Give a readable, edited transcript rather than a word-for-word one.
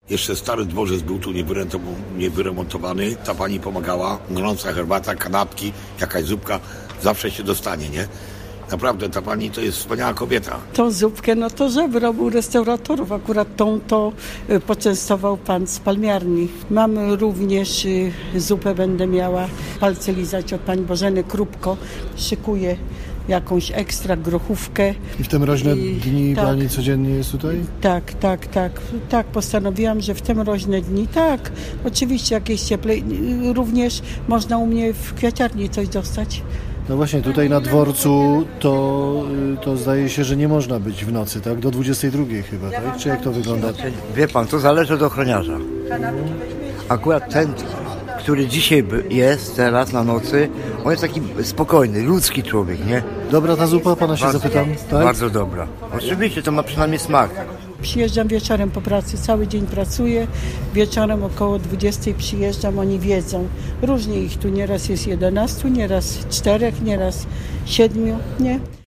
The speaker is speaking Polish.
Jeszcze stary dworzec był tu niewyremontowany. Ta pani pomagała. Gorąca herbata, kanapki, jakaś zupka. Zawsze się dostanie, nie? Naprawdę, ta pani to jest wspaniała kobieta. Tą zupkę, no to żebro u restauratorów. Akurat tą to poczęstował pan z palmiarni. Mamy również zupę, będę miała palce lizać od pani Bożeny Krupko. Szykuje jakąś ekstra grochówkę. I w te mroźne dni tak, pani codziennie jest tutaj? Tak, postanowiłam, że w te mroźne dni, tak, oczywiście jakieś cieplej. Również można u mnie w kwiaciarni coś dostać. No właśnie, tutaj na dworcu to zdaje się, że nie można być w nocy, tak? Do 22 chyba, tak? Czy jak to wygląda? Wie pan, to zależy od ochroniarza. Akurat ten, który dzisiaj jest teraz na nocy, on jest taki spokojny, ludzki człowiek, nie? Dobra ta zupa, pana się zapytam, tak? Bardzo dobra. Oczywiście, to ma przynajmniej smak. Przyjeżdżam wieczorem po pracy, cały dzień pracuję, wieczorem około 20 przyjeżdżam, oni wiedzą. Różnie ich tu, nieraz jest 11, nieraz 4, nieraz 7, nie?